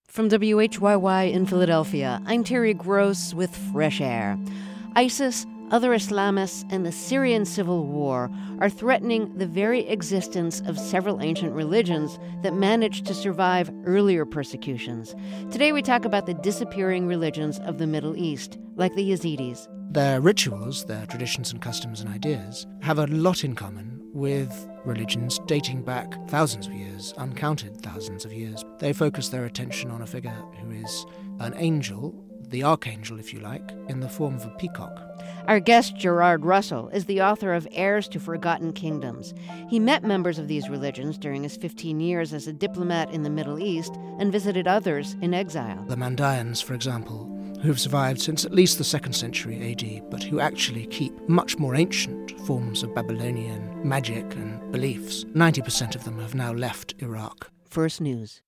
From WHYY in Philadelphia, I'm Terry Gross with Fresh Air. ISIS, other Islamists, and the Syrian civil war are threatening the very existence of several ancient religions that managed to survive earlier persecutions. Today we talk about the disappearing religions of the Middle East, like the Yazidis. Their rituals, their traditions and customs and ideas, have a lot in common with religions dating back thousands of years, uncounted thousands of years. They focus their attention on a figure who is an angel, the archangel if you like, in the form of a peacock. Our guest, Gerard Russell, is the author of Heirs to Forgotten Kingdoms. He met members of these religions during his 15 years as a diplomat in the Middle East and visited others in exile. The Mandaeans, for example, who have survived since at least the 2nd century AD, but who actually keep much more ancient forms of Babylonian magic and beliefs. 90% of them have now left Iraq. First News.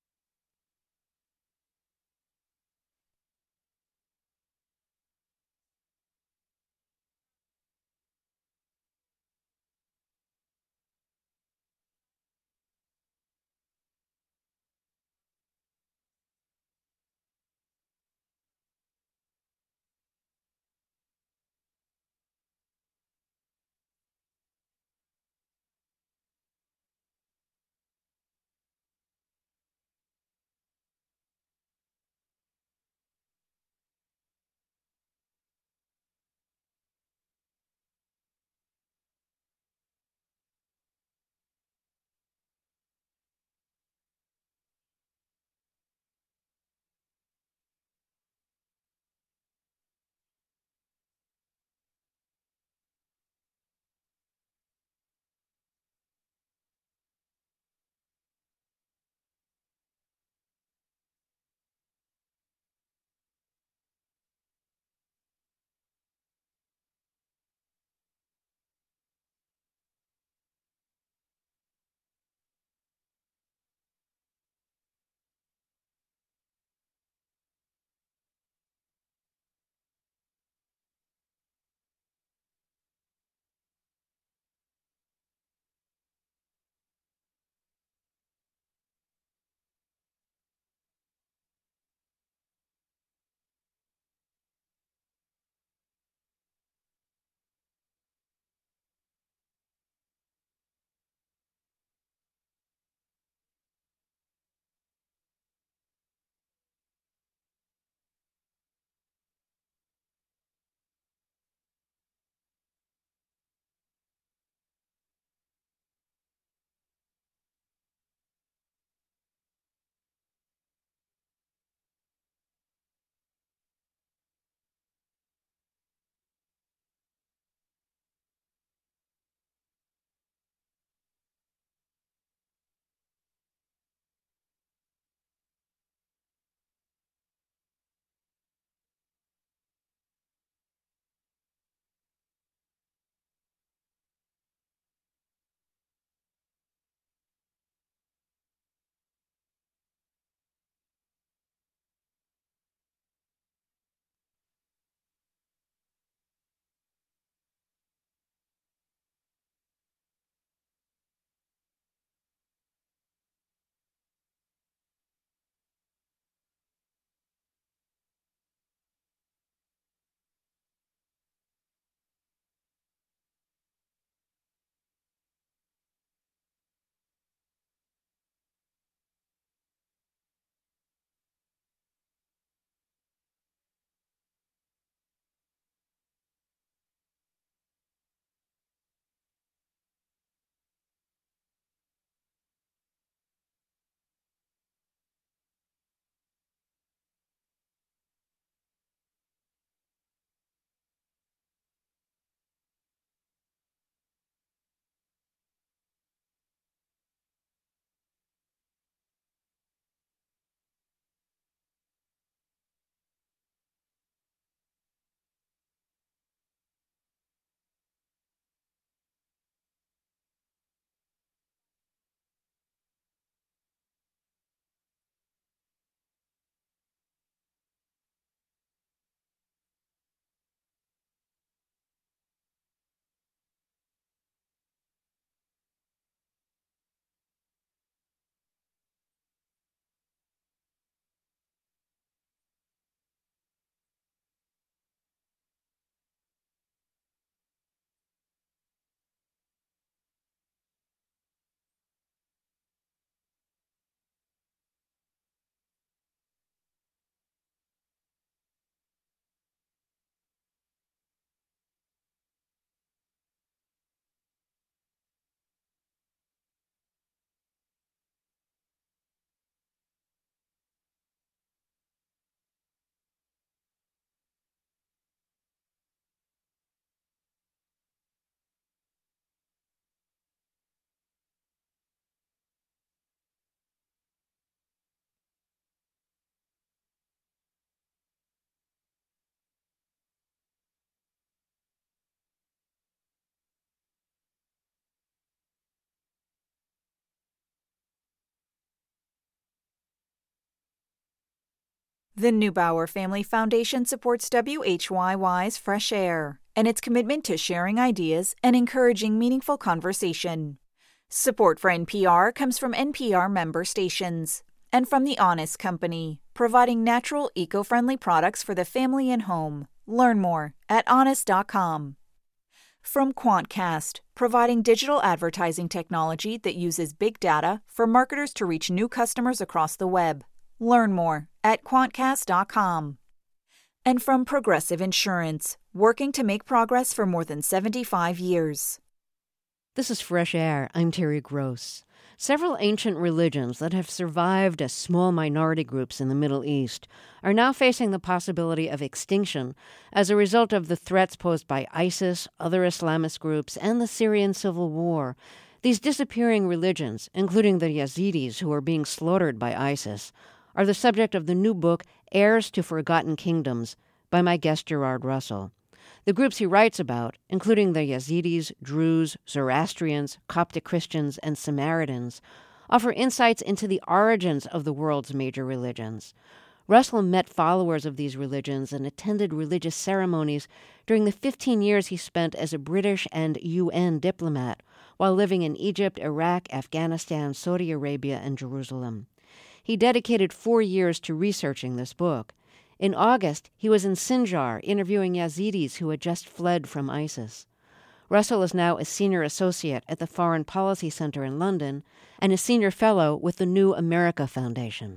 The Neubauer Family Foundation supports WHYY's Fresh Air and its commitment to sharing ideas and encouraging meaningful conversation. Support for NPR comes from NPR member stations and from The Honest Company, providing natural, eco-friendly products for the family and home. Learn more at honest.com. From Quantcast, providing digital advertising technology that uses big data for marketers to reach new customers across the web. Learn more at quantcast.com. And from Progressive Insurance, working to make progress for more than 75 years. This is Fresh Air. I'm Terry Gross. Several ancient religions that have survived as small minority groups in the Middle East are now facing the possibility of extinction as a result of the threats posed by ISIS, other Islamist groups, and the Syrian civil war. These disappearing religions, including the Yazidis who are being slaughtered by ISIS, are the subject of the new book, Heirs to Forgotten Kingdoms, by my guest Gerard Russell. The groups he writes about, including the Yazidis, Druze, Zoroastrians, Coptic Christians, and Samaritans, offer insights into the origins of the world's major religions. Russell met followers of these religions and attended religious ceremonies during the 15 years he spent as a British and UN diplomat while living in Egypt, Iraq, Afghanistan, Saudi Arabia, and Jerusalem. He dedicated 4 years to researching this book. In August, he was in Sinjar interviewing Yazidis who had just fled from ISIS. Russell is now a senior associate at the Foreign Policy Center in London and a senior fellow with the New America Foundation.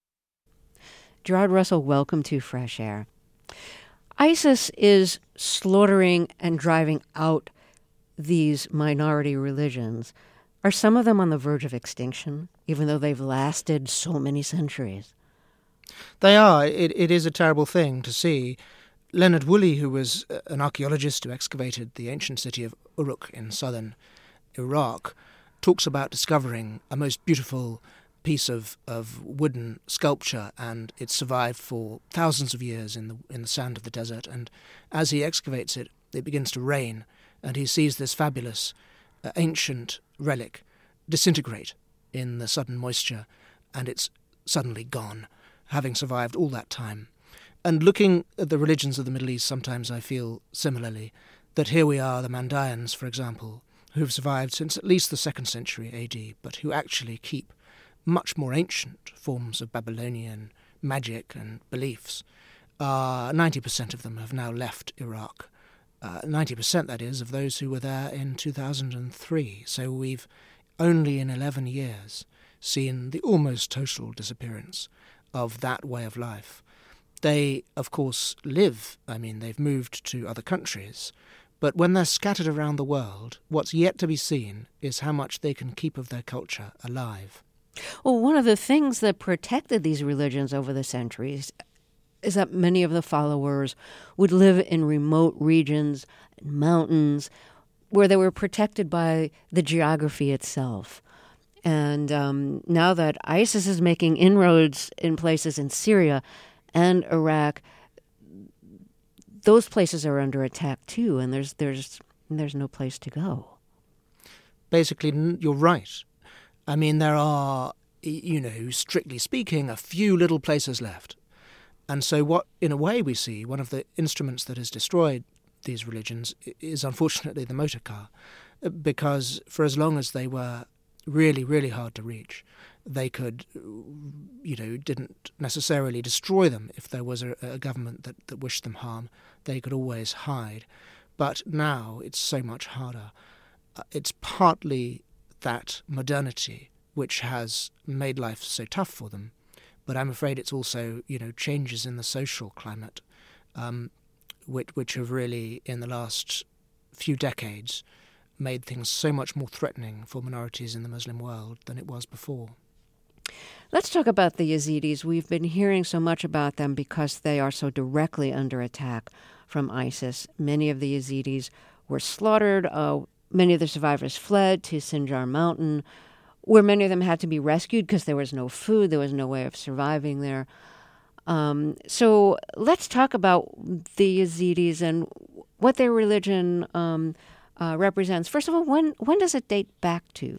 Gerard Russell, welcome to Fresh Air. ISIS is slaughtering and driving out these minority religions. Are some of them on the verge of extinction, even though they've lasted so many centuries? They are. It is a terrible thing to see. Leonard Woolley, who was an archaeologist who excavated the ancient city of Uruk in southern Iraq, talks about discovering a most beautiful piece of wooden sculpture, and it survived for thousands of years in the sand of the desert. And as he excavates it, it begins to rain, and he sees this fabulous ancient relic disintegrate in the sudden moisture, and it's suddenly gone, having survived all that time. And looking at the religions of the Middle East, sometimes I feel similarly, that here we are, the Mandayans, for example, who have survived since at least the 2nd century AD, but who actually keep much more ancient forms of Babylonian magic and beliefs. 90% of them have now left Iraq. 90%, that is, of those who were there in 2003. So we've only in 11 years seen the almost total disappearance of that way of life. They, of course, live. I mean, they've moved to other countries. But when they're scattered around the world, what's yet to be seen is how much they can keep of their culture alive. Well, one of the things that protected these religions over the centuries is that many of the followers would live in remote regions, mountains, where they were protected by the geography itself. And now that ISIS is making inroads in places in Syria and Iraq, those places are under attack too, and there's no place to go. Basically, you're right. I mean, there are, strictly speaking, a few little places left. And so what, in a way, we see, one of the instruments that has destroyed these religions is unfortunately the motor car, because for as long as they were really, really hard to reach, they could, didn't necessarily destroy them if there was a government that wished them harm. They could always hide. But now it's so much harder. It's partly that modernity which has made life so tough for them. But I'm afraid it's also, changes in the social climate, which have really, in the last few decades, made things so much more threatening for minorities in the Muslim world than it was before. Let's talk about the Yazidis. We've been hearing so much about them because they are so directly under attack from ISIS. Many of the Yazidis were slaughtered. Many of the survivors fled to Sinjar Mountain, where many of them had to be rescued because there was no food, there was no way of surviving there. So let's talk about the Yazidis and what their religion represents. First of all, when does it date back to?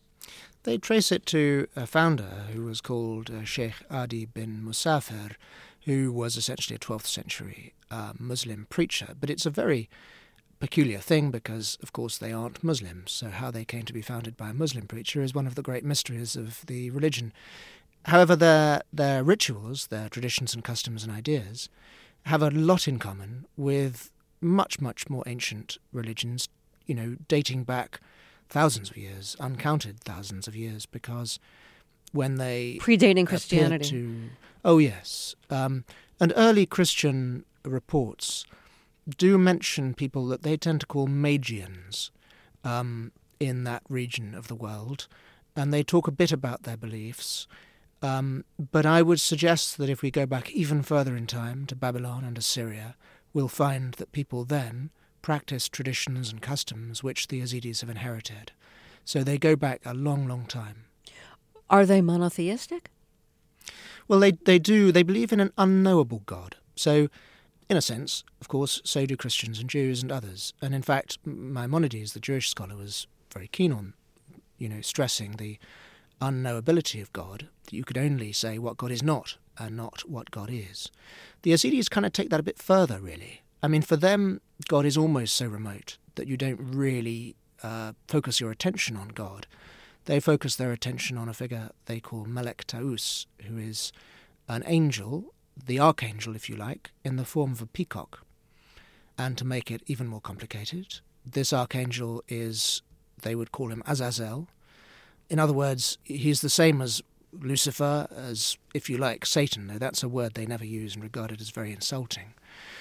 They trace it to a founder who was called Sheikh Adi bin Musafir, who was essentially a 12th century Muslim preacher. But it's a very peculiar thing because, of course, they aren't Muslims. So how they came to be founded by a Muslim preacher is one of the great mysteries of the religion. However, their rituals, their traditions and customs and ideas have a lot in common with much, much more ancient religions, dating back thousands of years, uncounted thousands of years, because when they... Predating Christianity. Oh, yes. And early Christian reports do mention people that they tend to call Magians in that region of the world, and they talk a bit about their beliefs. But I would suggest that if we go back even further in time to Babylon and Assyria, we'll find that people then practiced traditions and customs which the Yazidis have inherited. So they go back a long, long time. Are they monotheistic? Well, they do. They believe in an unknowable God. So, in a sense, of course, so do Christians and Jews and others. And in fact, Maimonides, the Jewish scholar, was very keen on, stressing the unknowability of God, that you could only say what God is not and not what God is. The Yazidis kind of take that a bit further, really. I mean, for them, God is almost so remote that you don't really focus your attention on God. They focus their attention on a figure they call Melek Taus, who is an angel, the archangel, if you like, in the form of a peacock. And to make it even more complicated, this archangel is, they would call him Azazel. In other words, he's the same as Lucifer, as, if you like, Satan, though that's a word they never use and regard it as very insulting.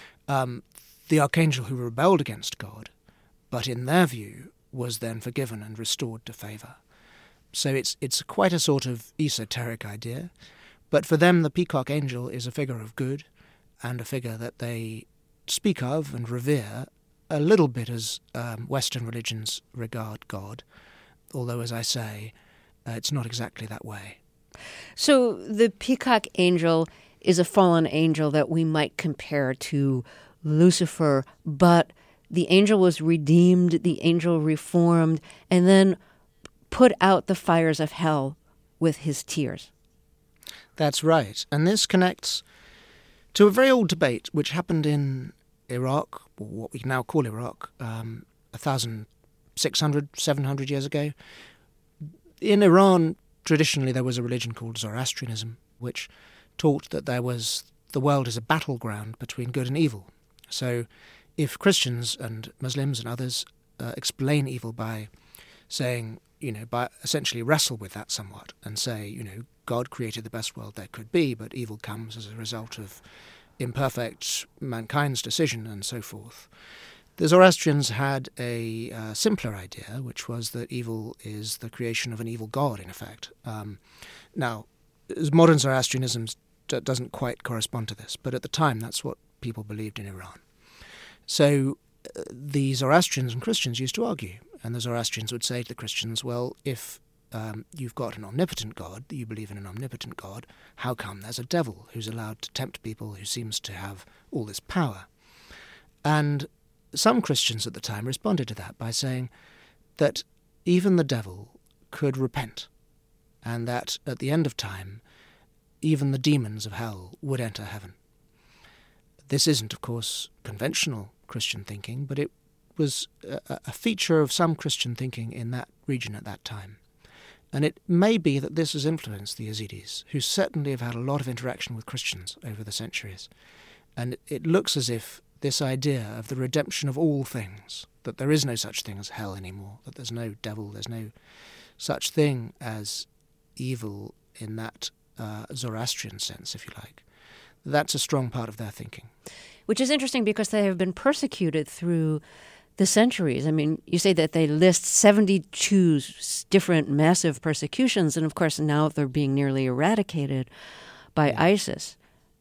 The archangel who rebelled against God, but in their view was then forgiven and restored to favour. So it's quite a sort of esoteric idea, but for them the peacock angel is a figure of good and a figure that they speak of and revere a little bit as Western religions regard God, although, as I say, it's not exactly that way. So the peacock angel is a fallen angel that we might compare to Lucifer, but the angel was redeemed, the angel reformed, and then put out the fires of hell with his tears. That's right. And this connects to a very old debate which happened in Iraq, or what we now call Iraq, 1,600, 700 years ago. In Iran, traditionally there was a religion called Zoroastrianism, which taught that the world is a battleground between good and evil. So if Christians and Muslims and others explain evil by saying, by essentially wrestle with that somewhat and say, God created the best world there could be, but evil comes as a result of imperfect mankind's decision and so forth. The Zoroastrians had a simpler idea, which was that evil is the creation of an evil god, in effect. Now, modern Zoroastrianism doesn't quite correspond to this, but at the time that's what people believed in Iran. So the Zoroastrians and Christians used to argue, and the Zoroastrians would say to the Christians, well, if you've got an omnipotent God, you believe in an omnipotent God, how come there's a devil who's allowed to tempt people, who seems to have all this power? And some Christians at the time responded to that by saying that even the devil could repent, and that at the end of time, even the demons of hell would enter heaven. This isn't, of course, conventional Christian thinking, but it was a feature of some Christian thinking in that region at that time. And it may be that this has influenced the Yazidis, who certainly have had a lot of interaction with Christians over the centuries. And it looks as if this idea of the redemption of all things, that there is no such thing as hell anymore, that there's no devil, there's no such thing as evil in that Zoroastrian sense, if you like. That's a strong part of their thinking. Which is interesting because they have been persecuted through the centuries. I mean, you say that they list 72 different massive persecutions, and of course now they're being nearly eradicated by ISIS.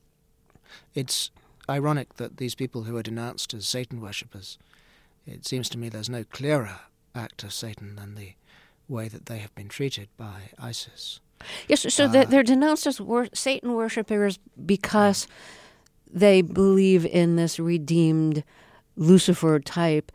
It's ironic that these people who are denounced as Satan worshippers, it seems to me there's no clearer act of Satan than the way that they have been treated by ISIS. Yes, so they're denounced as Satan worshippers because they believe in this redeemed Lucifer type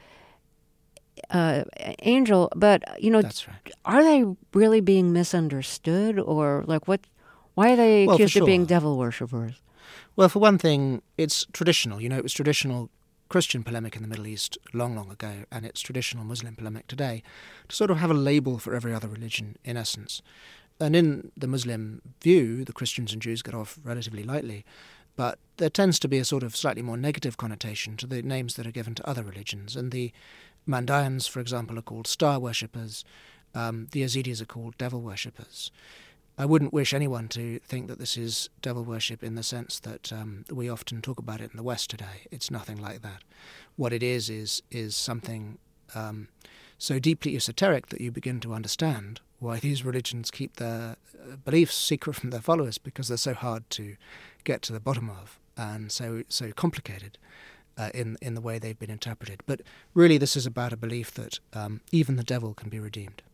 angel. But, That's right. Are they really being misunderstood, or like Why are they Well, for accused of being sure. devil worshippers? Well, for one thing, it's traditional. It was traditional Christian polemic in the Middle East long, long ago, and it's traditional Muslim polemic today, to sort of have a label for every other religion, in essence. And in the Muslim view, the Christians and Jews get off relatively lightly, but there tends to be a sort of slightly more negative connotation to the names that are given to other religions. And the Mandayans, for example, are called star worshippers. The Yazidis are called devil worshippers. I wouldn't wish anyone to think that this is devil worship in the sense that we often talk about it in the West today. It's nothing like that. What it is something so deeply esoteric that you begin to understand why these religions keep their beliefs secret from their followers, because they're so hard to get to the bottom of and so complicated in the way they've been interpreted. But really this is about a belief that even the devil can be redeemed.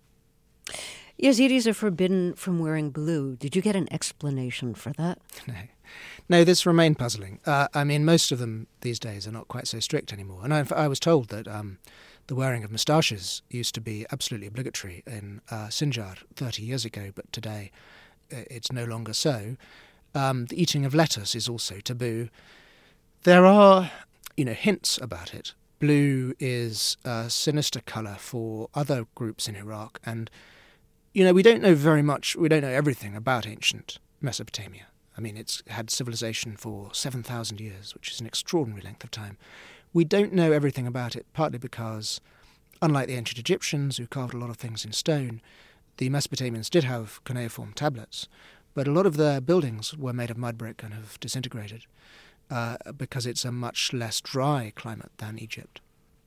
Yazidis are forbidden from wearing blue. Did you get an explanation for that? No, this remained puzzling. Most of them these days are not quite so strict anymore. And I was told that the wearing of moustaches used to be absolutely obligatory in Sinjar 30 years ago, but today it's no longer so. The eating of lettuce is also taboo. There are, hints about it. Blue is a sinister colour for other groups in Iraq, and we don't know very much, we don't know everything about ancient Mesopotamia. It's had civilization for 7,000 years, which is an extraordinary length of time. We don't know everything about it, partly because, unlike the ancient Egyptians, who carved a lot of things in stone, the Mesopotamians did have cuneiform tablets, but a lot of their buildings were made of mud brick and have disintegrated because it's a much less dry climate than Egypt.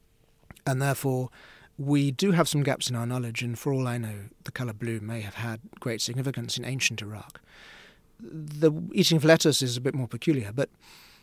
And therefore, we do have some gaps in our knowledge, and for all I know, the colour blue may have had great significance in ancient Iraq. The eating of lettuce is a bit more peculiar, but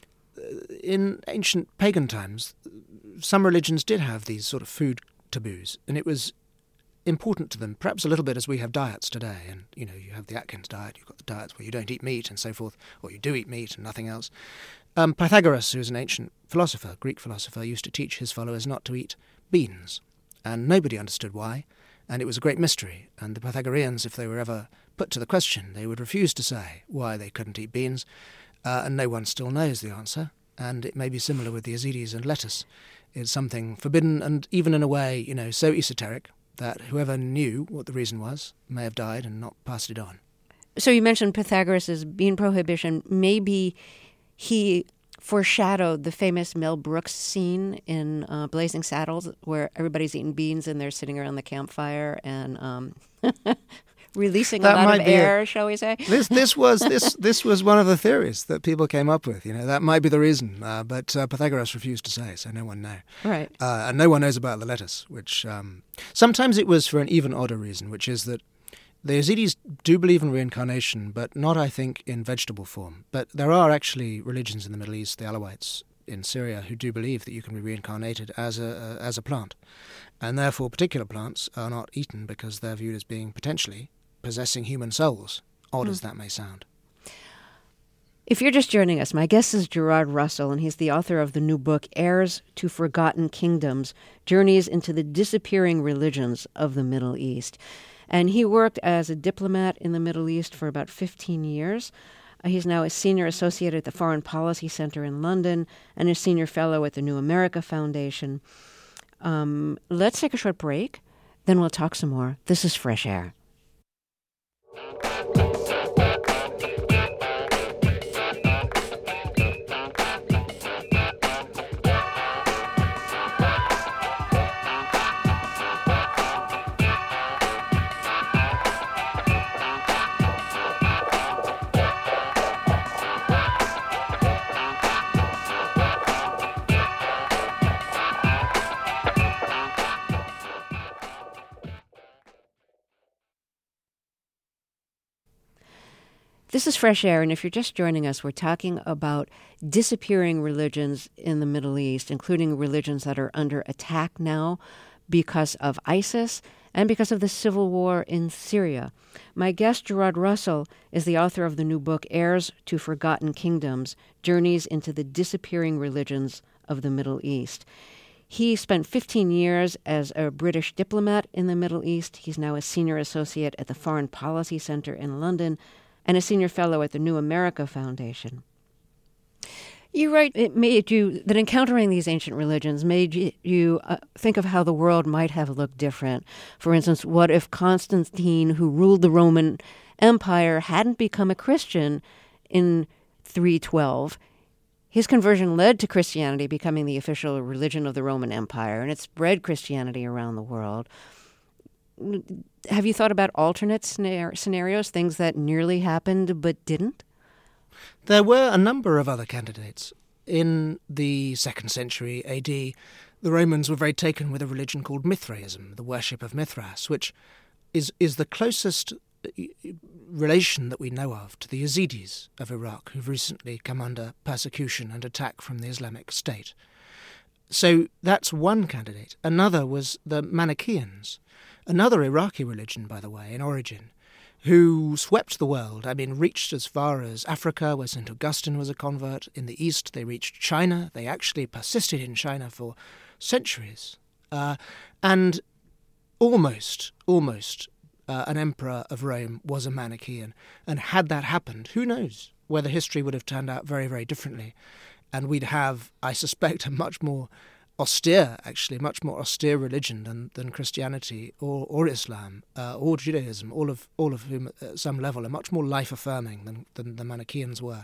in ancient pagan times, some religions did have these sort of food taboos, and it was important to them, perhaps a little bit as we have diets today. And, you have the Atkins diet, you've got the diets where you don't eat meat and so forth, or you do eat meat and nothing else. Pythagoras, who was an ancient philosopher, Greek philosopher, used to teach his followers not to eat beans, and nobody understood why, and it was a great mystery. And the Pythagoreans, if they were ever put to the question, they would refuse to say why they couldn't eat beans, and no one still knows the answer. And it may be similar with the Yazidis and lettuce. It's something forbidden and even in a way, so esoteric that whoever knew what the reason was may have died and not passed it on. So you mentioned Pythagoras' bean prohibition. Maybe he foreshadowed the famous Mel Brooks scene in Blazing Saddles, where everybody's eating beans and they're sitting around the campfire and releasing a lot of air, shall we say? This was one of the theories that people came up with. That might be the reason, but Pythagoras refused to say, so no one knows. Right. And no one knows about the lettuce, which sometimes it was for an even odder reason, which is that the Yazidis do believe in reincarnation, but not, I think, in vegetable form. But there are actually religions in the Middle East, the Alawites in Syria, who do believe that you can be reincarnated as a plant. And therefore particular plants are not eaten because they're viewed as being potentially possessing human souls, odd as that may sound. If you're just joining us, my guest is Gerard Russell, and he's the author of the new book, Heirs to Forgotten Kingdoms, Journeys into the Disappearing Religions of the Middle East. And he worked as a diplomat in the Middle East for about 15 years. He's now a senior associate at the Foreign Policy Center in London and a senior fellow at the New America Foundation. Let's take a short break, then we'll talk some more. This is Fresh Air. This is Fresh Air, and if you're just joining us, we're talking about disappearing religions in the Middle East, including religions that are under attack now because of ISIS and because of the civil war in Syria. My guest, Gerard Russell, is the author of the new book, Heirs to Forgotten Kingdoms, Journeys into the Disappearing Religions of the Middle East. He spent 15 years as a British diplomat in the Middle East. He's now a senior associate at the Foreign Policy Center in London and a senior fellow at the New America Foundation. You write that encountering these ancient religions made you think of how the world might have looked different. For instance, what if Constantine, who ruled the Roman Empire, hadn't become a Christian in 312? His conversion led to Christianity becoming the official religion of the Roman Empire, and it spread Christianity around the world. Have you thought about alternate scenarios, things that nearly happened but didn't? There were a number of other candidates. In the 2nd century AD, the Romans were very taken with a religion called Mithraism, the worship of Mithras, which is the closest relation that we know of to the Yazidis of Iraq, who've recently come under persecution and attack from the Islamic State. So that's one candidate. Another was the Manichaeans, another Iraqi religion, by the way, in origin, who swept the world. I mean, reached as far as Africa, where St. Augustine was a convert. In the East, they reached China. They actually persisted in China for centuries. And almost an emperor of Rome was a Manichaean. And had that happened, who knows whether history would have turned out very, very differently. And we'd have, I suspect, a much more austere religion than Christianity or Islam or Judaism, all of whom at some level are much more life-affirming than the Manichaeans were.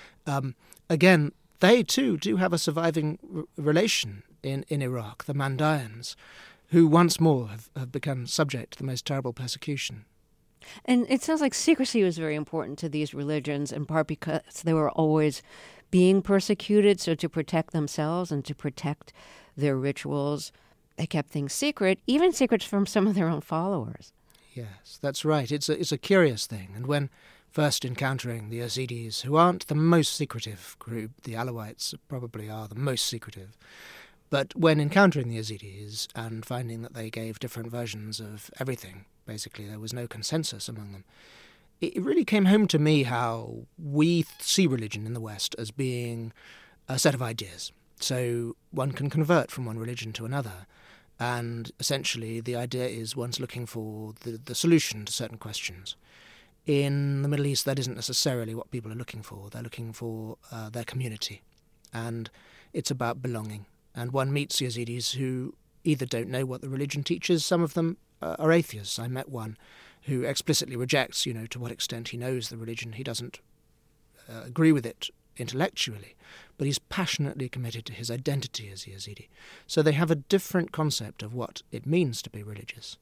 Again, they too do have a surviving relation in Iraq, the Mandaeans, who once more have become subject to the most terrible persecution. And it sounds like secrecy was very important to these religions, in part because they were always being persecuted, so to protect themselves and to protect their rituals, they kept things secret, even secrets from some of their own followers. Yes, that's right. It's a curious thing. And when first encountering the Yazidis, who aren't the most secretive group, the Alawites probably are the most secretive, but when encountering the Yazidis and finding that they gave different versions of everything, basically there was no consensus among them, it really came home to me how we see religion in the West as being a set of ideas. So one can convert from one religion to another, and essentially the idea is one's looking for the solution to certain questions. In the Middle East, that isn't necessarily what people are looking for. They're looking for their community, and it's about belonging. And one meets Yazidis who either don't know what the religion teaches, some of them are atheists. I met one who explicitly rejects, to what extent he knows the religion. He doesn't agree with it intellectually, but he's passionately committed to his identity as a Yazidi. So they have a different concept of what it means to be religious.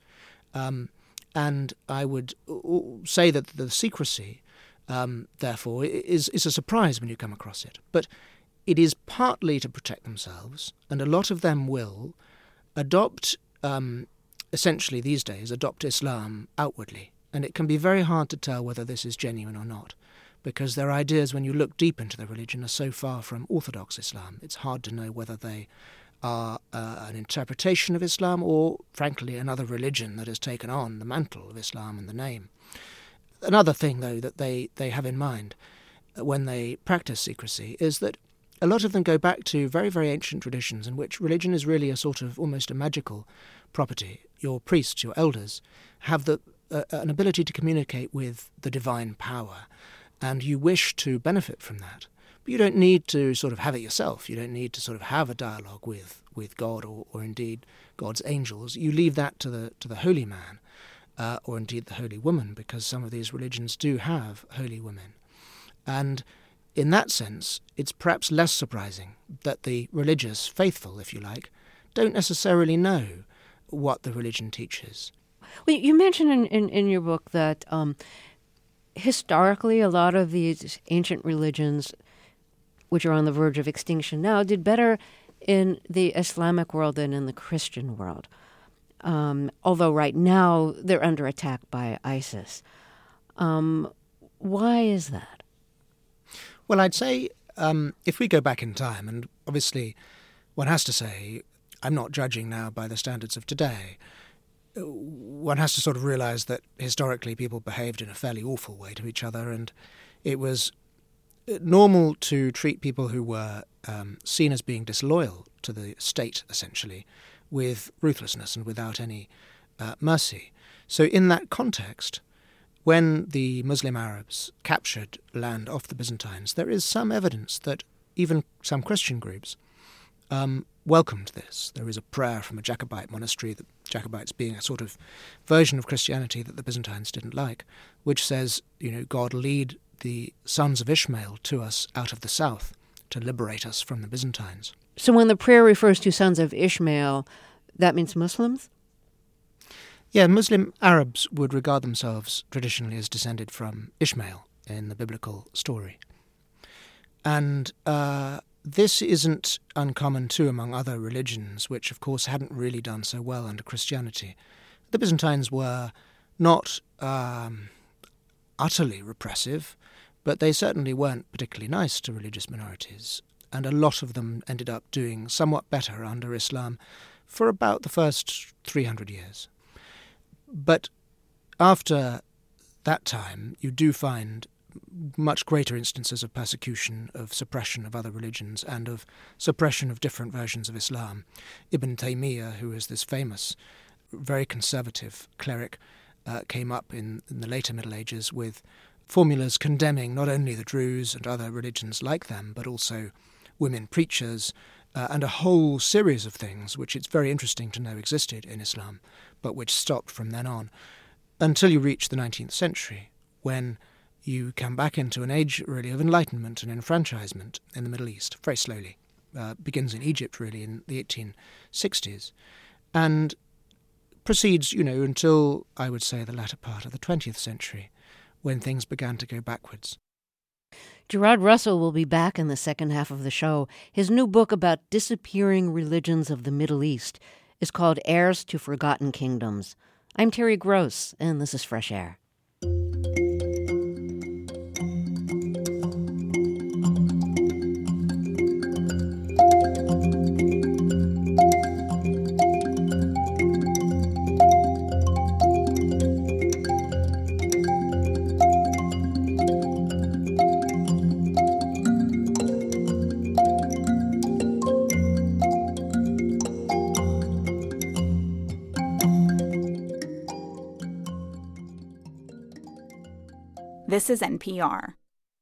And I would say that the secrecy, therefore, is a surprise when you come across it. But it is partly to protect themselves, and a lot of them will adopt, essentially these days, adopt Islam outwardly. And it can be very hard to tell whether this is genuine or not, because their ideas, when you look deep into the religion, are so far from Orthodox Islam. It's hard to know whether they are an interpretation of Islam or, frankly, another religion that has taken on the mantle of Islam and the name. Another thing, though, that they have in mind when they practice secrecy is that a lot of them go back to very, very ancient traditions in which religion is really a sort of almost a magical property. Your priests, your elders, have an ability to communicate with the divine power, and you wish to benefit from that. But you don't need to sort of have it yourself. You don't need to sort of have a dialogue with God or indeed God's angels. You leave that to the holy man or indeed the holy woman, because some of these religions do have holy women. And in that sense, it's perhaps less surprising that the religious faithful, if you like, don't necessarily know what the religion teaches. Well, you mentioned in your book that historically a lot of these ancient religions, which are on the verge of extinction now, did better in the Islamic world than in the Christian world. Although right now they're under attack by ISIS. Why is that? Well, I'd say if we go back in time, and obviously one has to say, I'm not judging now by the standards of today, one has to sort of realise that historically people behaved in a fairly awful way to each other, and it was normal to treat people who were seen as being disloyal to the state, essentially, with ruthlessness and without any mercy. So in that context, when the Muslim Arabs captured land off the Byzantines, there is some evidence that even some Christian groups welcomed this. There is a prayer from a Jacobite monastery, the Jacobites being a sort of version of Christianity that the Byzantines didn't like, which says, God lead the sons of Ishmael to us out of the south to liberate us from the Byzantines. So when the prayer refers to sons of Ishmael, that means Muslims? Yeah, Muslim Arabs would regard themselves traditionally as descended from Ishmael in the biblical story. And this isn't uncommon too among other religions, which of course hadn't really done so well under Christianity. The Byzantines were not utterly repressive, but they certainly weren't particularly nice to religious minorities, and a lot of them ended up doing somewhat better under Islam for about the first 300 years. But after that time, you do find much greater instances of persecution, of suppression of other religions, and of suppression of different versions of Islam. Ibn Taymiyyah, who is this famous, very conservative cleric, came up in the later Middle Ages with formulas condemning not only the Druze and other religions like them, but also women preachers, and a whole series of things which it's very interesting to know existed in Islam, but which stopped from then on, until you reach the 19th century, when you come back into an age, really, of enlightenment and enfranchisement in the Middle East, very slowly. Begins in Egypt, really, in the 1860s, and proceeds, until, I would say, the latter part of the 20th century, when things began to go backwards. Gerard Russell will be back in the second half of the show. His new book about disappearing religions of the Middle East is called Heirs to Forgotten Kingdoms. I'm Terry Gross, and this is Fresh Air. This is NPR.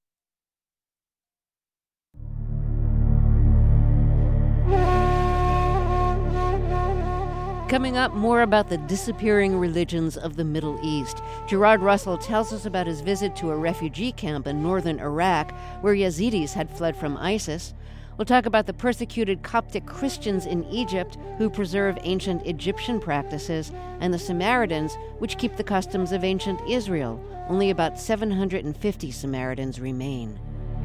Coming up, more about the disappearing religions of the Middle East. Gerard Russell tells us about his visit to a refugee camp in northern Iraq where Yazidis had fled from ISIS. We'll talk about the persecuted Coptic Christians in Egypt who preserve ancient Egyptian practices, and the Samaritans, which keep the customs of ancient Israel. Only about 750 Samaritans remain.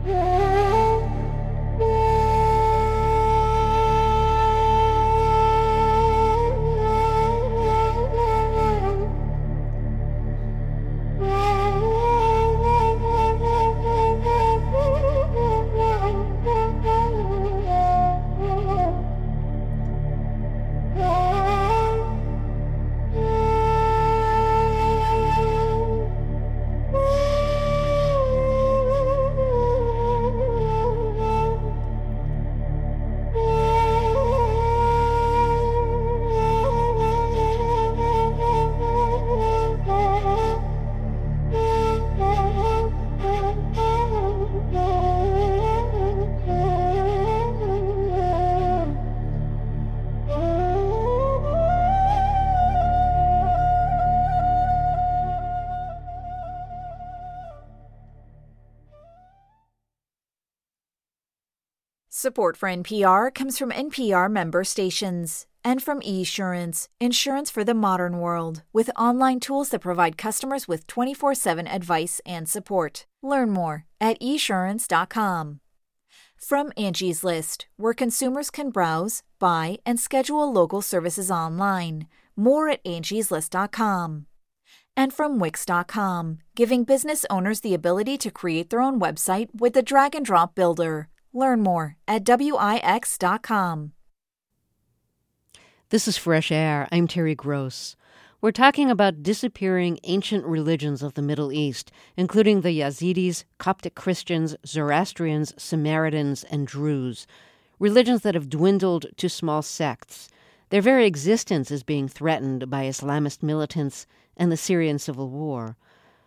Support for NPR comes from NPR member stations and from eSurance, insurance for the modern world, with online tools that provide customers with 24/7 advice and support. Learn more at eSurance.com. From Angie's List, where consumers can browse, buy, and schedule local services online. More at angieslist.com. And from Wix.com, giving business owners the ability to create their own website with the drag-and-drop builder. Learn more at Wix.com. This is Fresh Air. I'm Terry Gross. We're talking about disappearing ancient religions of the Middle East, including the Yazidis, Coptic Christians, Zoroastrians, Samaritans, and Druze. Religions that have dwindled to small sects. Their very existence is being threatened by Islamist militants and the Syrian civil war.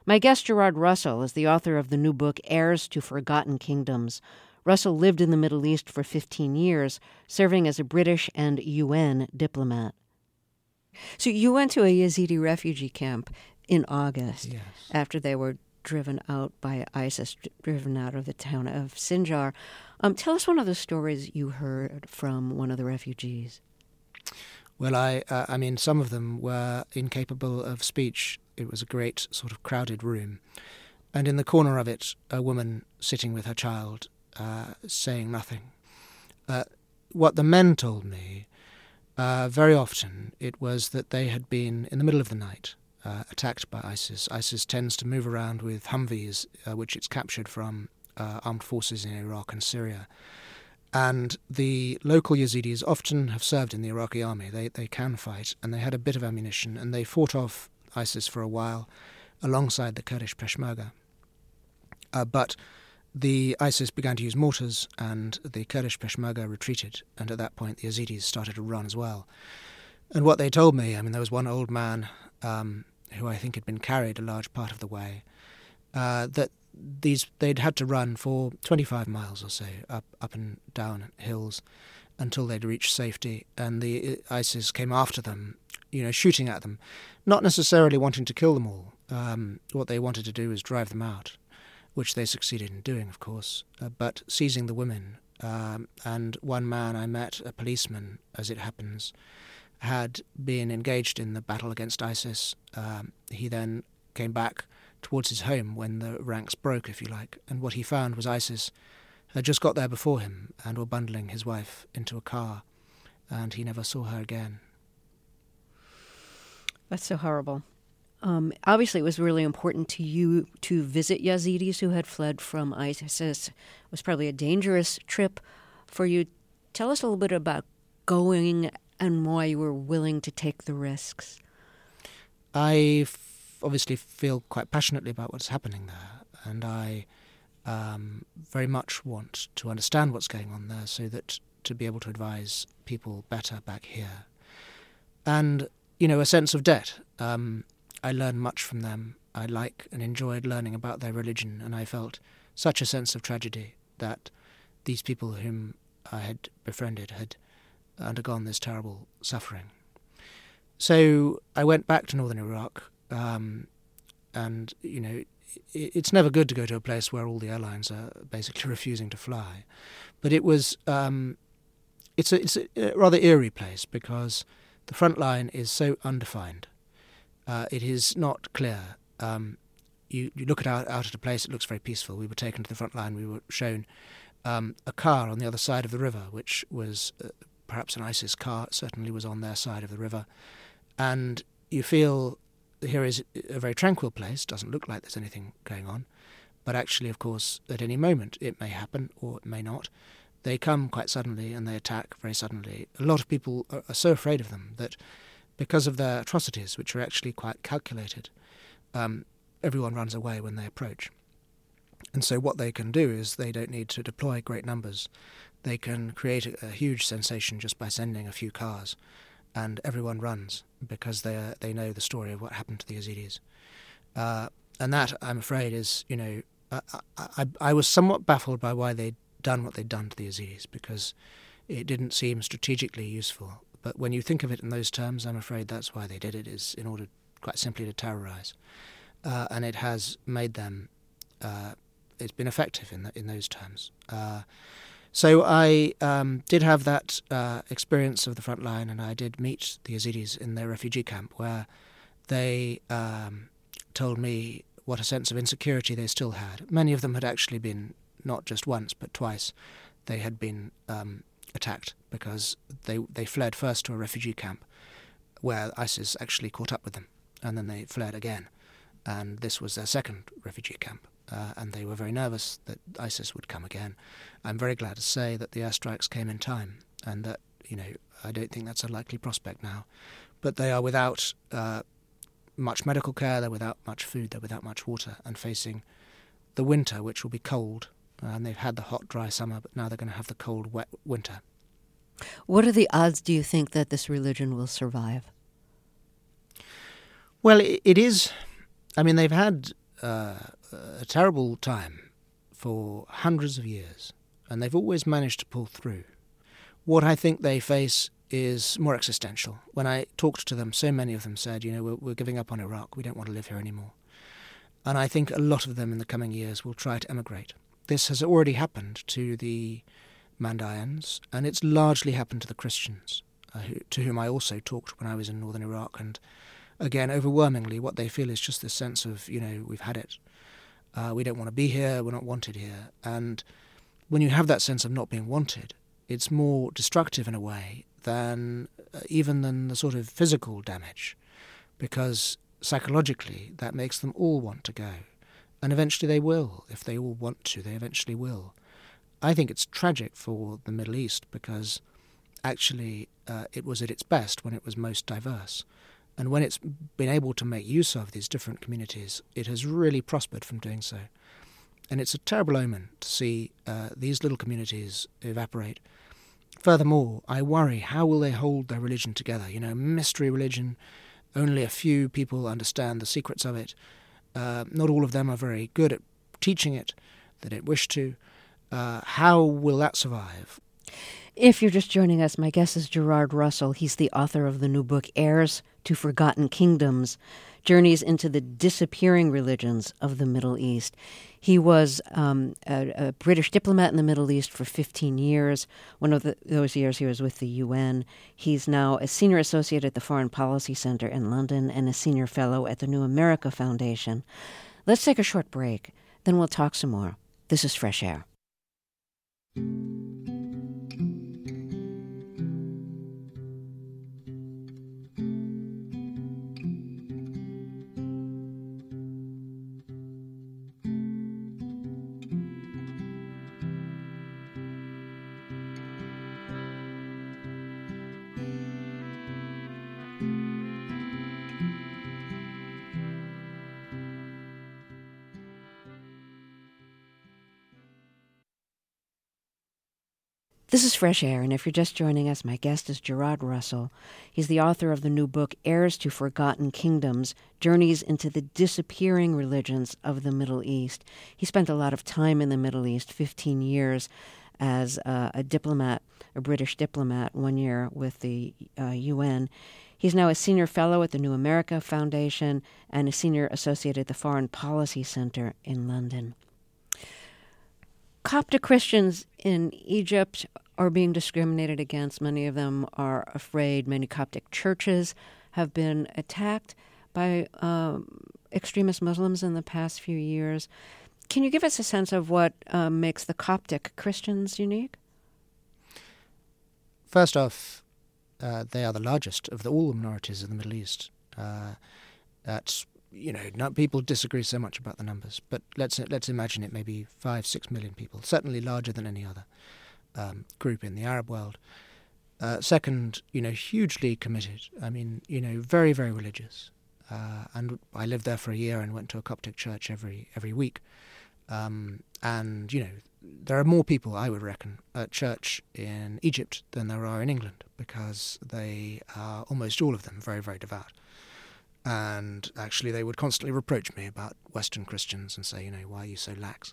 My guest, Gerard Russell, is the author of the new book, Heirs to Forgotten Kingdoms. Russell lived in the Middle East for 15 years, serving as a British and UN diplomat. So you went to a Yazidi refugee camp in August, Yes. after they were driven out by ISIS, driven out of the town of Sinjar. Tell us one of the stories you heard from one of the refugees. Well, I mean, some of them were incapable of speech. It was a great sort of crowded room. And in the corner of it, a woman sitting with her child, saying nothing. What the men told me, very often, it was that they had been, in the middle of the night, attacked by ISIS. ISIS tends to move around with Humvees, which it's captured from armed forces in Iraq and Syria. And the local Yazidis often have served in the Iraqi army. They can fight, and they had a bit of ammunition, and they fought off ISIS for a while alongside the Kurdish Peshmerga. But the ISIS began to use mortars, and the Kurdish Peshmerga retreated, and at that point the Yazidis started to run as well. And what they told me, I mean, there was one old man who I think had been carried a large part of the way, that they'd had to run for 25 miles or so up and down hills until they'd reached safety, and the ISIS came after them, shooting at them, not necessarily wanting to kill them all. What they wanted to do was drive them out, which they succeeded in doing, of course, but seizing the women. And one man I met, a policeman, as it happens, had been engaged in the battle against ISIS. He then came back towards his home when the ranks broke, if you like, and what he found was ISIS had just got there before him and were bundling his wife into a car, and he never saw her again. That's so horrible. Obviously, it was really important to you to visit Yazidis who had fled from ISIS. It was probably a dangerous trip for you. Tell us a little bit about going and why you were willing to take the risks. I obviously feel quite passionately about what's happening there, and I very much want to understand what's going on there so that to be able to advise people better back here. And, a sense of debt. I learned much from them. I like and enjoyed learning about their religion, and I felt such a sense of tragedy that these people whom I had befriended had undergone this terrible suffering. So I went back to northern Iraq, and, it's never good to go to a place where all the airlines are basically refusing to fly. But it was, it's a rather eerie place because the front line is so undefined. It is not clear. You look out at a place, it looks very peaceful. We were taken to the front line. We were shown a car on the other side of the river, which was perhaps an ISIS car. It certainly was on their side of the river. And you feel here is a very tranquil place. Doesn't look like there's anything going on. But actually, of course, at any moment it may happen or it may not. They come quite suddenly and they attack very suddenly. A lot of people are so afraid of them that because of their atrocities, which are actually quite calculated, everyone runs away when they approach. And so what they can do is they don't need to deploy great numbers. They can create a huge sensation just by sending a few cars, and everyone runs because they know the story of what happened to the Yazidis. And that, I'm afraid, is, I was somewhat baffled by why they'd done what they'd done to the Yazidis, because it didn't seem strategically useful. But when you think of it in those terms, I'm afraid that's why they did it, is in order quite simply to terrorize. And it has made them, it's been effective in those terms. So I did have that experience of the front line, and I did meet the Yazidis in their refugee camp, where they told me what a sense of insecurity they still had. Many of them had actually been, not just once, but twice, they had been attacked because they fled first to a refugee camp where ISIS actually caught up with them, and then they fled again. And this was their second refugee camp. And they were very nervous that ISIS would come again. I'm very glad to say that the airstrikes came in time, and that, I don't think that's a likely prospect now. But they are without much medical care, they're without much food, they're without much water, and facing the winter, which will be cold. And they've had the hot, dry summer, but now they're going to have the cold, wet winter. What are the odds, do you think, that this religion will survive? Well, it is... I mean, they've had a terrible time for hundreds of years, and they've always managed to pull through. What I think they face is more existential. When I talked to them, so many of them said, we're giving up on Iraq, we don't want to live here anymore. And I think a lot of them in the coming years will try to emigrate. This has already happened to the Mandayans, and it's largely happened to the Christians, to whom I also talked when I was in northern Iraq. And again, overwhelmingly, what they feel is just this sense of, we've had it. We don't want to be here, we're not wanted here. And when you have that sense of not being wanted, it's more destructive in a way than even than the sort of physical damage, because psychologically that makes them all want to go. And eventually they will. If they all want to, they eventually will. I think it's tragic for the Middle East because actually it was at its best when it was most diverse. And when it's been able to make use of these different communities, it has really prospered from doing so. And it's a terrible omen to see these little communities evaporate. Furthermore, I worry, how will they hold their religion together? Mystery religion, only a few people understand the secrets of it. Not all of them are very good at teaching it, they don't wish to. How will that survive? If you're just joining us, my guest is Gerard Russell. He's the author of the new book, Heirs to Forgotten Kingdoms, Journeys into the Disappearing Religions of the Middle East. He was a British diplomat in the Middle East for 15 years. One of those years he was with the UN. He's now a senior associate at the Foreign Policy Center in London and a senior fellow at the New America Foundation. Let's take a short break, then we'll talk some more. This is Fresh Air. This is Fresh Air, and if you're just joining us, my guest is Gerard Russell. He's the author of the new book, Heirs to Forgotten Kingdoms, Journeys into the Disappearing Religions of the Middle East. He spent a lot of time in the Middle East, 15 years as a diplomat, a British diplomat, 1 year with the UN. He's now a senior fellow at the New America Foundation and a senior associate at the Foreign Policy Center in London. Coptic Christians in Egypt are being discriminated against. Many of them are afraid. Many Coptic churches have been attacked by extremist Muslims in the past few years. Can you give us a sense of what makes the Coptic Christians unique? First off, they are the largest of all the minorities in the Middle East. People disagree so much about the numbers, but let's imagine it may be 5-6 million people, certainly larger than any other group in the Arab world. Second, hugely committed. Very, very religious. And I lived there for a year and went to a Coptic church every week. There are more people, I would reckon, at church in Egypt than there are in England, because they are, almost all of them, very, very devout. And actually they would constantly reproach me about Western Christians and say, why are you so lax?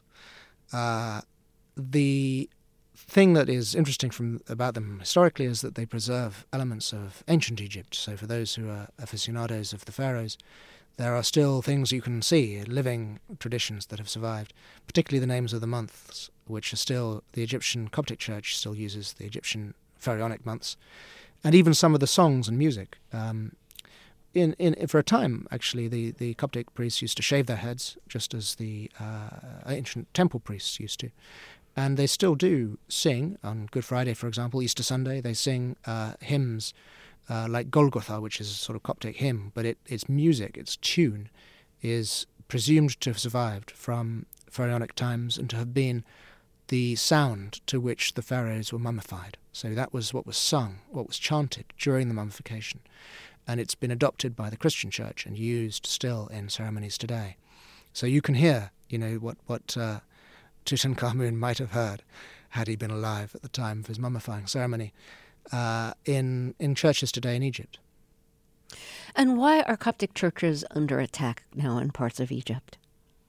The thing that is interesting about them historically is that they preserve elements of ancient Egypt. So for those who are aficionados of the pharaohs, there are still things you can see, living traditions that have survived, particularly the names of the months, which are still, the Egyptian Coptic Church still uses the Egyptian pharaonic months, and even some of the songs and music. For a time, actually, the Coptic priests used to shave their heads, just as the ancient temple priests used to. And they still do sing, on Good Friday, for example, Easter Sunday, they sing hymns like Golgotha, which is a sort of Coptic hymn, but its music, its tune, is presumed to have survived from pharaonic times and to have been the sound to which the pharaohs were mummified. So that was what was sung, what was chanted during the mummification. And it's been adopted by the Christian Church and used still in ceremonies today. So you can hear, what Tutankhamun might have heard had he been alive at the time of his mummifying ceremony in churches today in Egypt. And why are Coptic churches under attack now in parts of Egypt?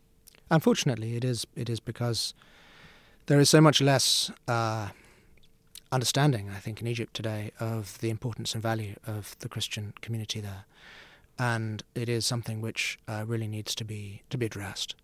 Unfortunately, it is because there is so much less understanding, I think, in Egypt today of the importance and value of the Christian community there. And it is something which really needs to be addressed.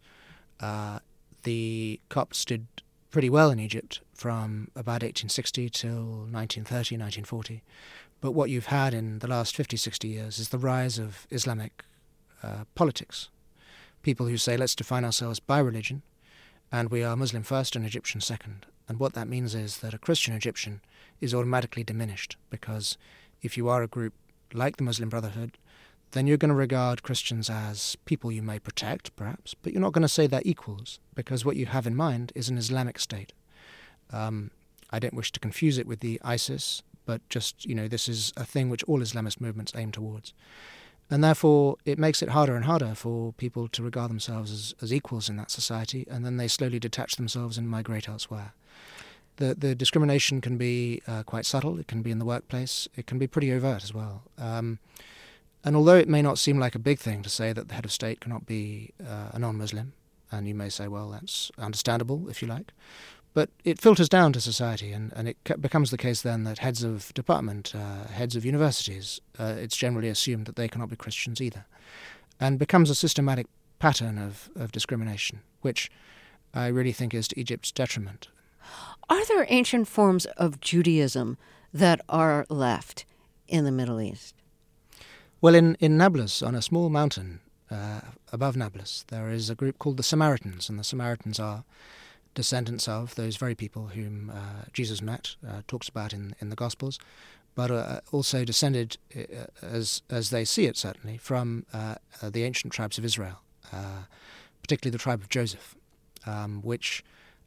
The Copts did pretty well in Egypt from about 1860 till 1930, 1940. But what you've had in the last 50, 60 years is the rise of Islamic politics. People who say, let's define ourselves by religion, and we are Muslim first and Egyptian second. And what that means is that a Christian Egyptian is automatically diminished, because if you are a group like the Muslim Brotherhood, then you're going to regard Christians as people you may protect, perhaps, but you're not going to say they're equals, because what you have in mind is an Islamic state. I don't wish to confuse it with the ISIS, but just, this is a thing which all Islamist movements aim towards. And therefore, it makes it harder and harder for people to regard themselves as equals in that society, and then they slowly detach themselves and migrate elsewhere. The discrimination can be quite subtle. It can be in the workplace. It can be pretty overt as well. And although it may not seem like a big thing to say that the head of state cannot be a non-Muslim, and you may say, well, that's understandable, if you like, but it filters down to society, and it becomes the case then that heads of department, heads of universities, it's generally assumed that they cannot be Christians either, and becomes a systematic pattern of discrimination, which I really think is to Egypt's detriment. Are there ancient forms of Judaism that are left in the Middle East? Well, in Nablus, on a small mountain above Nablus, there is a group called the Samaritans, and the Samaritans are descendants of those very people whom Jesus met, talks about in the Gospels, but also descended, as they see it certainly, from the ancient tribes of Israel, particularly the tribe of Joseph, which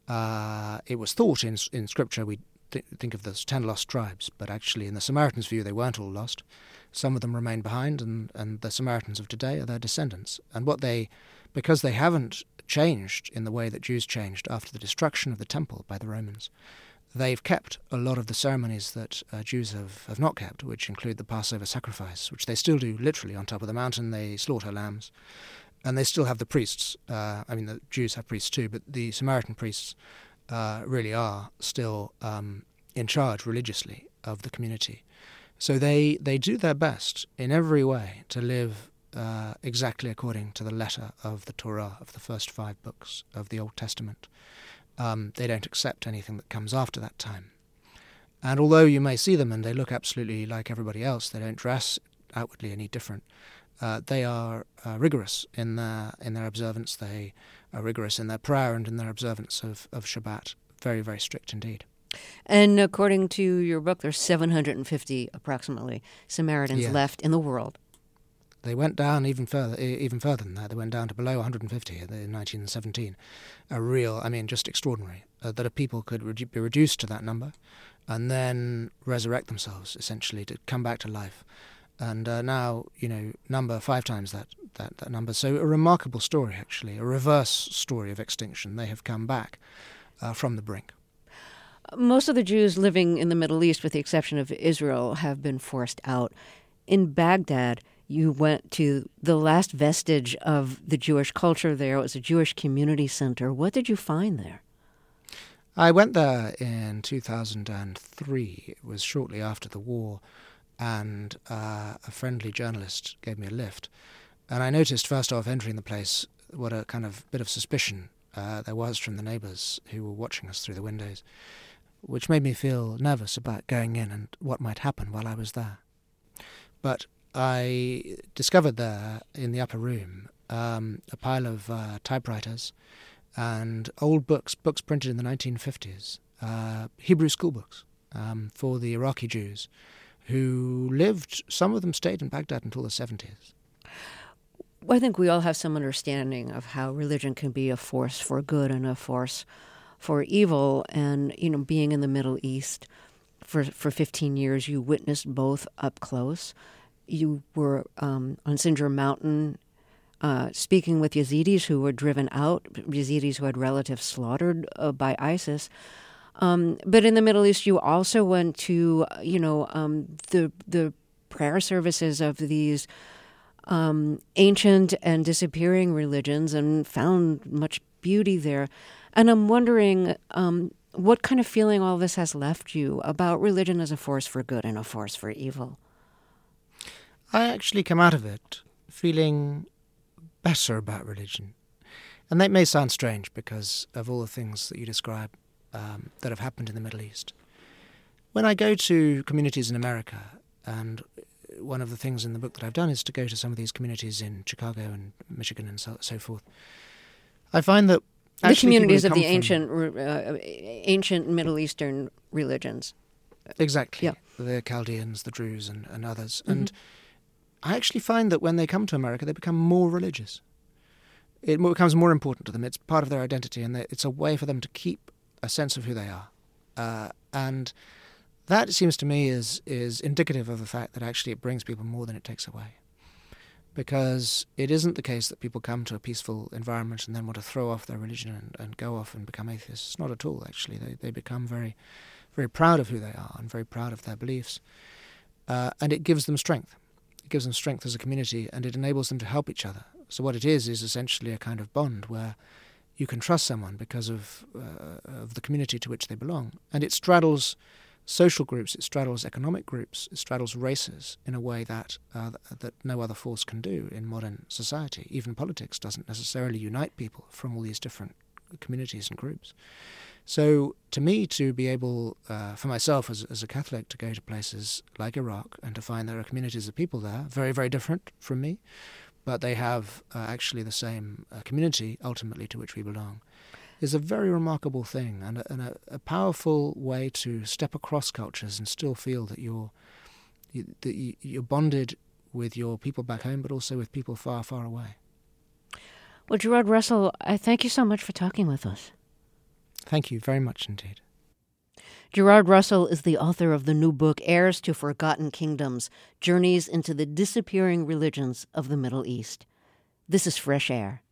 it was thought in Scripture we think of those 10 lost tribes, but actually in the Samaritans' view they weren't all lost. Some of them remained behind, and the Samaritans of today are their descendants. And because they haven't changed in the way that Jews changed after the destruction of the temple by the Romans, they've kept a lot of the ceremonies that Jews have not kept, which include the Passover sacrifice, which they still do literally on top of the mountain. They slaughter lambs. And they still have the priests. The Jews have priests too, but the Samaritan priests really are still in charge religiously of the community. So they do their best in every way to live exactly according to the letter of the Torah, of the first 5 books of the Old Testament. They don't accept anything that comes after that time. And although you may see them and they look absolutely like everybody else, they don't dress outwardly any different, they are rigorous in their observance. They are rigorous in their prayer and in their observance of Shabbat. Very, very strict indeed. And according to your book, there's 750 approximately Samaritans left in the world. They went down even further than that. They went down to below 150 in 1917. Just extraordinary that a people could be reduced to that number and then resurrect themselves, essentially, to come back to life. And now, number 5 times that number. So a remarkable story, actually, a reverse story of extinction. They have come back from the brink. Most of the Jews living in the Middle East, with the exception of Israel, have been forced out. In Baghdad, you went to the last vestige of the Jewish culture there. It was a Jewish community center. What did you find there? I went there in 2003. It was shortly after the war, and a friendly journalist gave me a lift. And I noticed, first off, entering the place, what a kind of bit of suspicion there was from the neighbours who were watching us through the windows, which made me feel nervous about going in and what might happen while I was there. But I discovered there in the upper room a pile of typewriters and old books printed in the 1950s, Hebrew school books for the Iraqi Jews who lived, some of them stayed in Baghdad until the 70s. I think we all have some understanding of how religion can be a force for good and a force for evil. And, being in the Middle East for 15 years, you witnessed both up close. You were on Sinjar Mountain speaking with Yazidis who were driven out, Yazidis who had relatives slaughtered by ISIS. But in the Middle East, you also went to, the prayer services of these ancient and disappearing religions and found much beauty there. And I'm wondering what kind of feeling all this has left you about religion as a force for good and a force for evil. I actually come out of it feeling better about religion. And that may sound strange because of all the things that you describe that have happened in the Middle East. When I go to communities in America, and one of the things in the book that I've done is to go to some of these communities in Chicago and Michigan and so forth, I find that the communities of the ancient Middle Eastern religions. Exactly. Yeah. The Chaldeans, the Druze, and others. Mm-hmm. And I actually find that when they come to America, they become more religious. It becomes more important to them. It's part of their identity, and it's a way for them to keep a sense of who they are. And that, it seems to me, is indicative of the fact that actually it brings people more than it takes away. Because it isn't the case that people come to a peaceful environment and then want to throw off their religion and go off and become atheists. It's not at all, actually. They become very, very proud of who they are and very proud of their beliefs. And it gives them strength. It gives them strength as a community, and it enables them to help each other. So what it is essentially a kind of bond where you can trust someone because of the community to which they belong. And it straddles social groups, it straddles economic groups, it straddles races in a way that no other force can do in modern society. Even politics doesn't necessarily unite people from all these different communities and groups. So to me, to be able, for myself as a Catholic, to go to places like Iraq and to find there are communities of people there, very, very different from me, but they have actually the same community, ultimately, to which we belong, is a very remarkable thing and a powerful way to step across cultures and still feel that you're bonded with your people back home, but also with people far, far away. Well, Gerard Russell, I thank you so much for talking with us. Thank you very much indeed. Gerard Russell is the author of the new book, Heirs to Forgotten Kingdoms, Journeys into the Disappearing Religions of the Middle East. This is Fresh Air.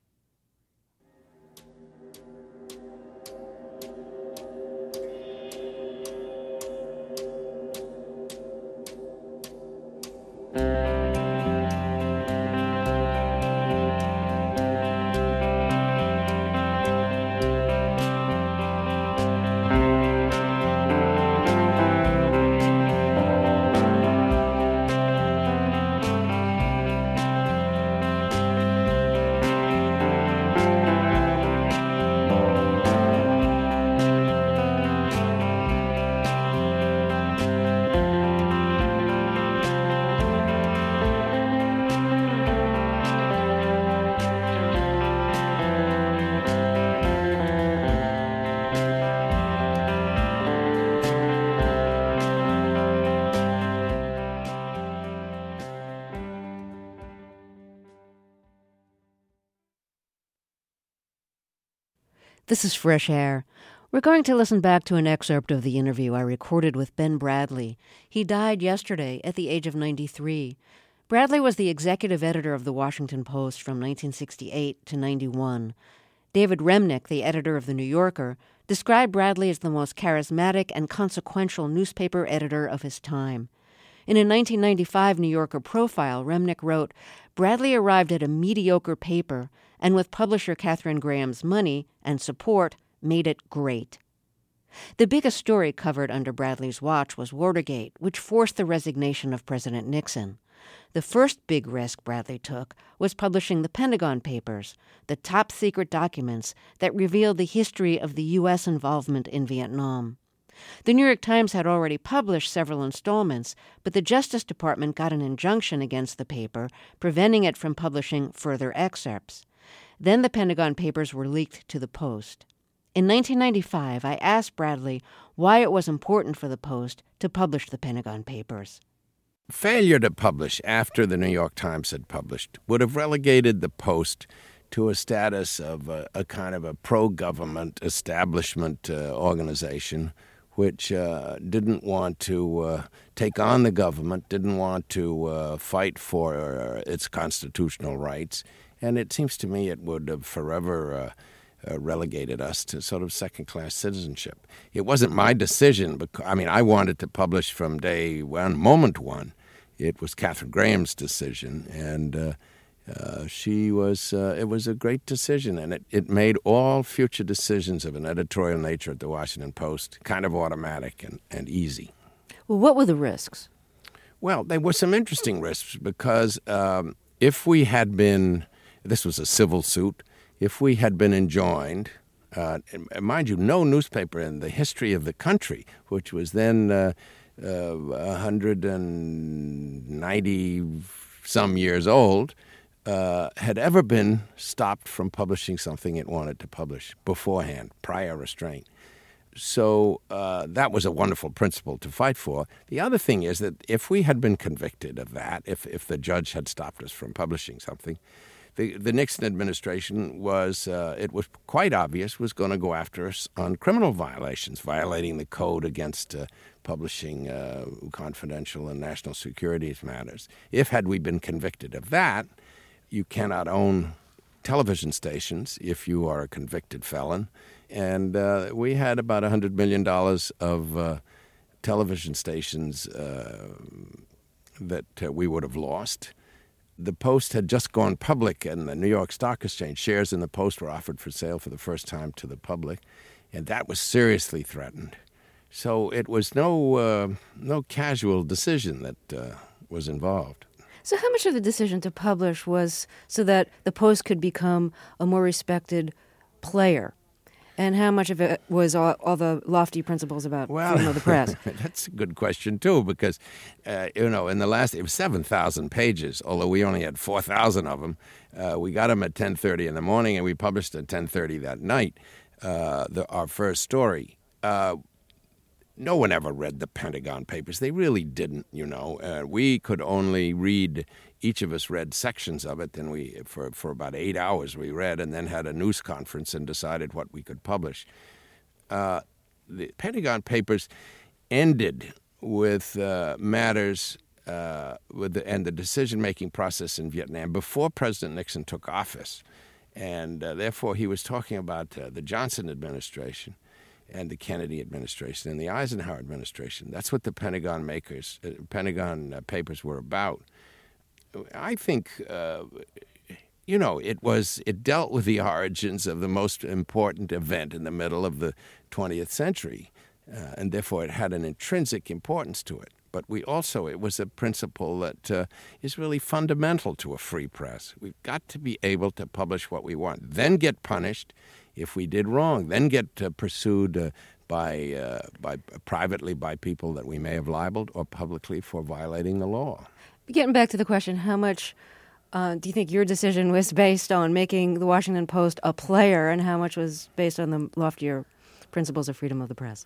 This is Fresh Air. We're going to listen back to an excerpt of the interview I recorded with Ben Bradlee. He died yesterday at the age of 93. Bradlee was the executive editor of The Washington Post from 1968 to 91. David Remnick, the editor of The New Yorker, described Bradlee as the most charismatic and consequential newspaper editor of his time. In a 1995 New Yorker profile, Remnick wrote, "Bradlee arrived at a mediocre paper and with publisher Katharine Graham's money and support made it great." The biggest story covered under Bradlee's watch was Watergate, which forced the resignation of President Nixon. The first big risk Bradlee took was publishing the Pentagon Papers, the top-secret documents that revealed the history of the U.S. involvement in Vietnam. The New York Times had already published several installments, but the Justice Department got an injunction against the paper, preventing it from publishing further excerpts. Then the Pentagon Papers were leaked to the Post. In 1995, I asked Bradlee why it was important for the Post to publish the Pentagon Papers. Failure to publish after the New York Times had published would have relegated the Post to a status of a kind of a pro-government establishment organization which didn't want to take on the government, didn't want to fight for its constitutional rights. And it seems to me it would have forever relegated us to sort of second-class citizenship. It wasn't my decision. I wanted to publish from day one, moment one. It was Katharine Graham's decision, and It was a great decision, and it made all future decisions of an editorial nature at the Washington Post kind of automatic and easy. Well, what were the risks? Well, there were some interesting risks because if we had been, this was a civil suit, if we had been enjoined, mind you, no newspaper in the history of the country, which was then 190-some years old, had ever been stopped from publishing something it wanted to publish beforehand, prior restraint. So that was a wonderful principle to fight for. The other thing is that if we had been convicted of that, if the judge had stopped us from publishing something, the Nixon administration it was quite obvious, was going to go after us on criminal violations, violating the code against publishing confidential and national security matters. Had we been convicted of that, you cannot own television stations if you are a convicted felon. And we had about $100 million of television stations that we would have lost. The Post had just gone public, and the New York Stock Exchange shares in the Post were offered for sale for the first time to the public, and that was seriously threatened. So it was no casual decision that was involved. So how much of the decision to publish was so that the Post could become a more respected player? And how much of it was all the lofty principles about freedom of the press? That's a good question, too, because, in the last, it was 7,000 pages, although we only had 4,000 of them. We got them at 10:30 in the morning, and we published at 10:30 that night, our first story. No one ever read the Pentagon Papers. They really didn't, We could only read, each of us read sections of it. Then for about 8 hours we read and then had a news conference and decided what we could publish. The Pentagon Papers ended with matters and the decision-making process in Vietnam before President Nixon took office. And therefore he was talking about the Johnson administration and the Kennedy administration and the Eisenhower administration. That's what the Pentagon Papers were about. I think, it dealt with the origins of the most important event in the middle of the 20th century, and therefore it had an intrinsic importance to it. But it was a principle that is really fundamental to a free press. We've got to be able to publish what we want, then get punished if we did wrong, then get pursued privately by people that we may have libeled or publicly for violating the law. Getting back to the question, how much do you think your decision was based on making the Washington Post a player, and how much was based on the loftier principles of freedom of the press?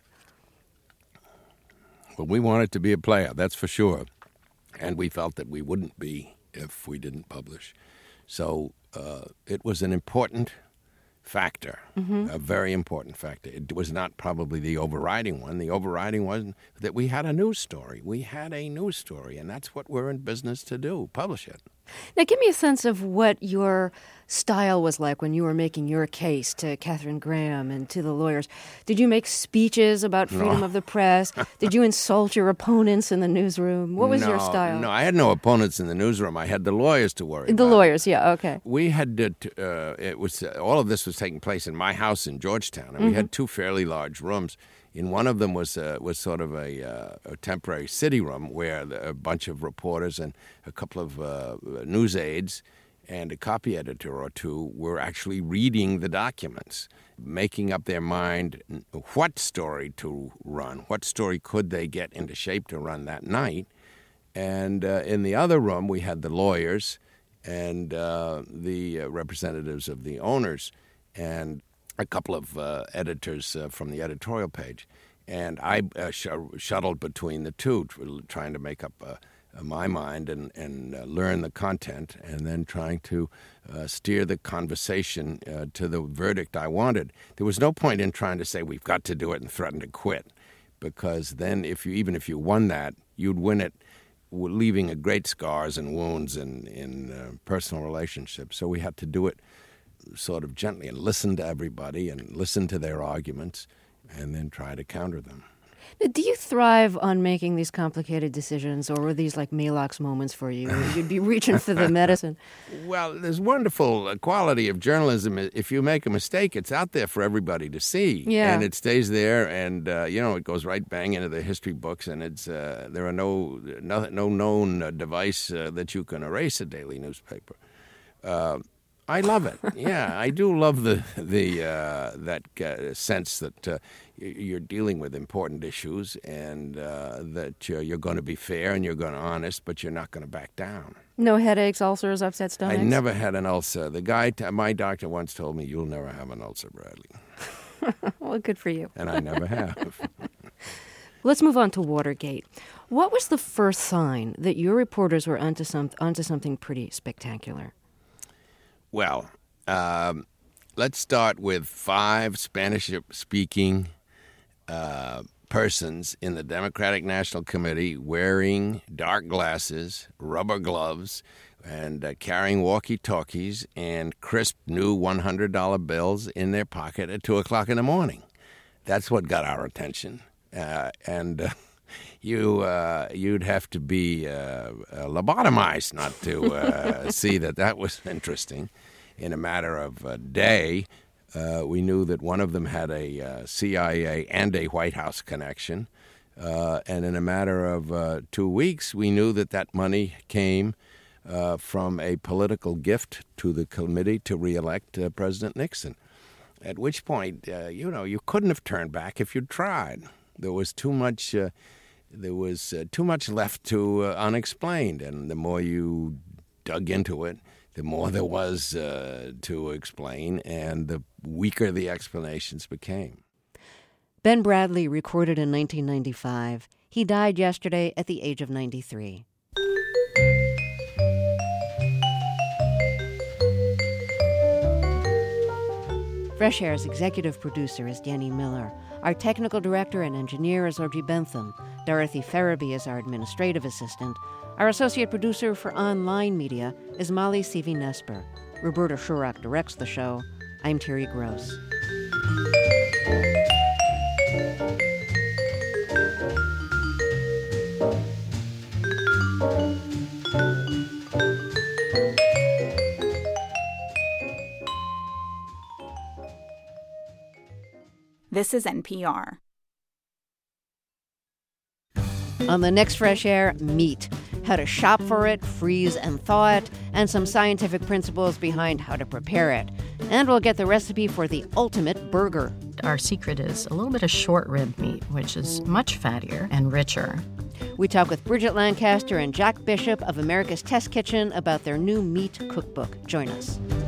Well, we wanted to be a player, that's for sure. And we felt that we wouldn't be if we didn't publish. So it was an important factor, a very important factor. It was not probably the overriding one. The overriding was that we had a news story. We had a news story, and that's what we're in business to do, publish it. Now, give me a sense of what your style was like when you were making your case to Katharine Graham and to the lawyers. Did you make speeches about freedom of the press? Did you insult your opponents in the newsroom? What was your style? No, I had no opponents in the newsroom. I had the lawyers to worry about. The lawyers, yeah, okay. We had all of this was taking place in my house in Georgetown, and we had two fairly large rooms. In one of them was sort of a temporary city room where a bunch of reporters and a couple of news aides and a copy editor or two were actually reading the documents, making up their mind what story to run, what story could they get into shape to run that night. And in the other room, we had the lawyers and the representatives of the owners and a couple of editors from the editorial page. And I shuttled between the two, trying to make up my mind and learn the content, and then trying to steer the conversation to the verdict I wanted. There was no point in trying to say, we've got to do it and threaten to quit, because then even if you won that, you'd win it leaving great scars and wounds in personal relationships. So we had to do it sort of gently and listen to everybody and listen to their arguments and then try to counter them. Do you thrive on making these complicated decisions, or were these like Maalox moments for you? You'd be reaching for the medicine. Well, there's wonderful quality of journalism. If you make a mistake, it's out there for everybody to see. Yeah. And it stays there, and, it goes right bang into the history books, and it's there are no known device that you can erase a daily newspaper. I love it. Yeah, I do love that sense that you're dealing with important issues, and that you're going to be fair and you're going to be honest, but you're not going to back down. No headaches, ulcers, upset stomachs? I never had an ulcer. My doctor once told me, "You'll never have an ulcer, Bradley." Well, good for you. And I never have. Let's move on to Watergate. What was the first sign that your reporters were onto something pretty spectacular? Well, let's start with 5 Spanish-speaking persons in the Democratic National Committee wearing dark glasses, rubber gloves, and carrying walkie-talkies and crisp new $100 bills in their pocket at 2 o'clock in the morning. That's what got our attention. You'd have to be lobotomized not to see that was interesting. In a matter of a day, we knew that one of them had a CIA and a White House connection. And in a matter of 2 weeks, we knew that money came from a political gift to the committee to reelect President Nixon. At which point, you couldn't have turned back if you'd tried. There was too much left to unexplained, and the more you dug into it, the more there was to explain, and the weaker the explanations became. Ben Bradlee recorded in 1995. He died yesterday at the age of 93. Fresh Air's executive producer is Danny Miller. Our technical director and engineer is Audrey Bentham. Dorothy Farabee is our administrative assistant. Our associate producer for online media is Molly Seavey-Nesper. Roberta Shurak directs the show. I'm Terry Gross. This is NPR. On the next Fresh Air, meat. How to shop for it, freeze and thaw it, and some scientific principles behind how to prepare it. And we'll get the recipe for the ultimate burger. Our secret is a little bit of short rib meat, which is much fattier and richer. We talk with Bridget Lancaster and Jack Bishop of America's Test Kitchen about their new meat cookbook. Join us.